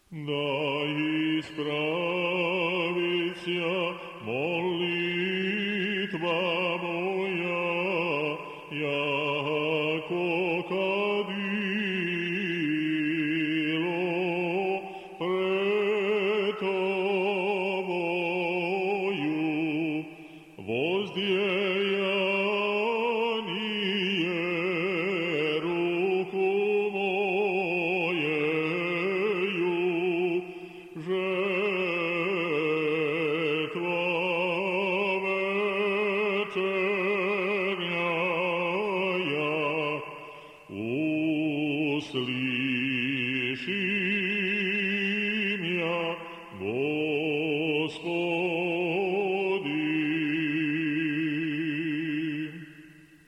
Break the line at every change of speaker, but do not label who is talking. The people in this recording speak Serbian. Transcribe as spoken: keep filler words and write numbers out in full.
da ispravitja molitva moja, jako kadilo pred Tobою, воздеяние руку моею, жертва вечерняя, услыши